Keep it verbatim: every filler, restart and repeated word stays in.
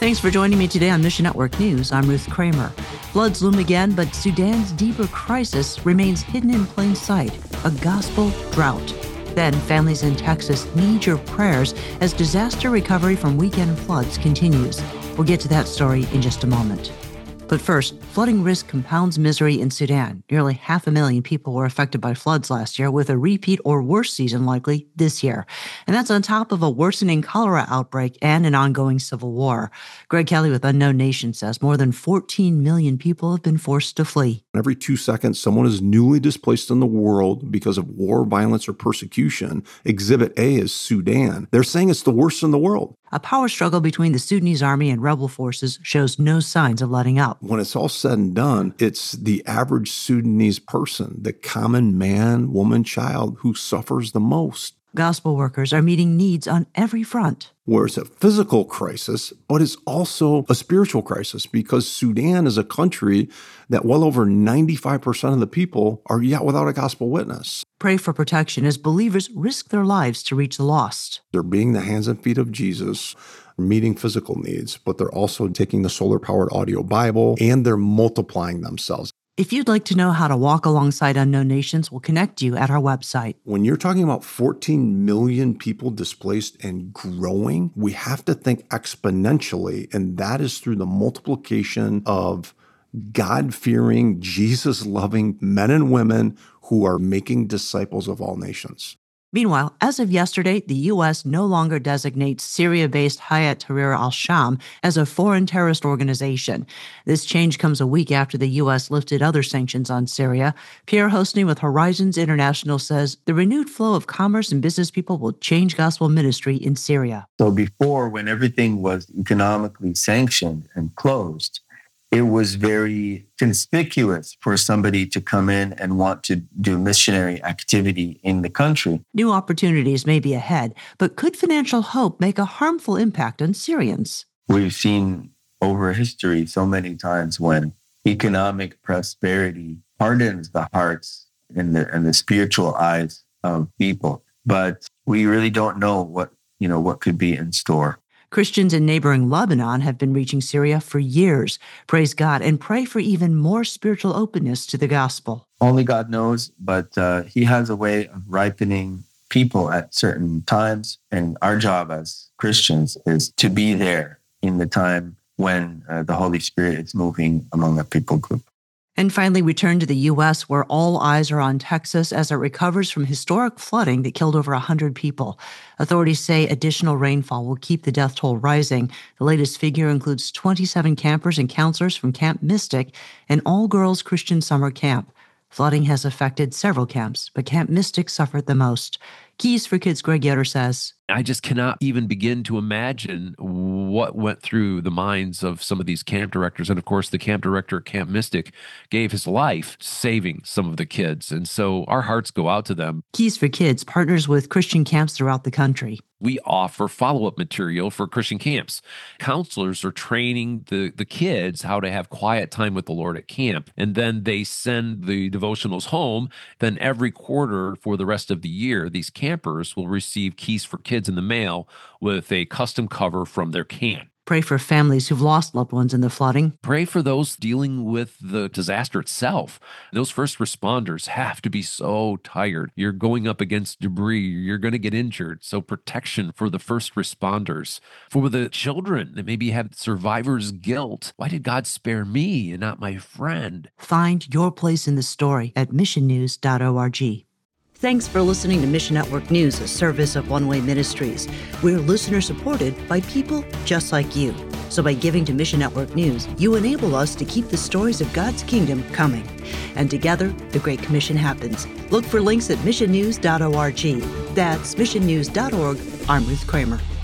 Thanks for joining me today on Mission Network News. I'm Ruth Kramer. Floods loom again, but Sudan's deeper crisis remains hidden in plain sight, a gospel drought. Then, families in Texas need your prayers as disaster recovery from weekend floods continues. We'll get to that story in just a moment. But first, flooding risk compounds misery in Sudan. Nearly half a million people were affected by floods last year, with a repeat or worse season likely this year. And that's on top of a worsening cholera outbreak and an ongoing civil war. Greg Kelly with Unknown Nation says more than fourteen million people have been forced to flee. Every two seconds, someone is newly displaced in the world because of war, violence, or persecution. Exhibit A is Sudan. They're saying it's the worst in the world. A power struggle between the Sudanese army and rebel forces shows no signs of letting up. When it's all said and done, it's the average Sudanese person, the common man, woman, child who suffers the most. Gospel workers are meeting needs on every front. Where it's a physical crisis, but it's also a spiritual crisis because Sudan is a country that well over ninety-five percent of the people are yet without a gospel witness. Pray for protection as believers risk their lives to reach the lost. They're being the hands and feet of Jesus, meeting physical needs, but they're also taking the solar-powered audio Bible, and they're multiplying themselves. If you'd like to know how to walk alongside Unknown Nations, we'll connect you at our website. When you're talking about fourteen million people displaced and growing, we have to think exponentially, and that is through the multiplication of God-fearing, Jesus-loving men and women who are making disciples of all nations. Meanwhile, as of yesterday, the U S no longer designates Syria-based Hayat Tahrir al-Sham as a foreign terrorist organization. This change comes a week after the U S lifted other sanctions on Syria. Pierre Hosny with Horizons International says the renewed flow of commerce and business people will change gospel ministry in Syria. So before, when everything was economically sanctioned and closed, it was very conspicuous for somebody to come in and want to do missionary activity in the country. New opportunities may be ahead, but could financial hope make a harmful impact on Syrians? We've seen over history so many times when economic prosperity hardens the hearts and the, and the spiritual eyes of people. But we really don't know what, you know, what could be in store. Christians in neighboring Lebanon have been reaching Syria for years. Praise God and pray for even more spiritual openness to the gospel. Only God knows, but uh, he has a way of ripening people at certain times. And our job as Christians is to be there in the time when uh, the Holy Spirit is moving among a people group. And finally, we turn to the U S, where all eyes are on Texas as it recovers from historic flooding that killed over one hundred people. Authorities say additional rainfall will keep the death toll rising. The latest figure includes twenty-seven campers and counselors from Camp Mystic, an all-girls Christian summer camp. Flooding has affected several camps, but Camp Mystic suffered the most. Keys for Kids' Greg Yoder says, I just cannot even begin to imagine what went through the minds of some of these camp directors. And of course, the camp director at Camp Mystic gave his life saving some of the kids. And so our hearts go out to them. Keys for Kids partners with Christian camps throughout the country. We offer follow-up material for Christian camps. Counselors are training the, the kids how to have quiet time with the Lord at camp. And then they send the devotionals home. Then every quarter for the rest of the year, these campers will receive Keys for Kids in the mail with a custom cover from their camp. Pray for families who've lost loved ones in the flooding. Pray for those dealing with the disaster itself. Those first responders have to be so tired. You're going up against debris. You're going to get injured. So protection for the first responders. For the children that maybe have survivor's guilt. Why did God spare me and not my friend? Find your place in the story at mission news dot org. Thanks for listening to Mission Network News, a service of One Way Ministries. We're listener-supported by people just like you. So by giving to Mission Network News, you enable us to keep the stories of God's kingdom coming. And together, the Great Commission happens. Look for links at mission news dot org. That's mission news dot org. I'm Ruth Kramer.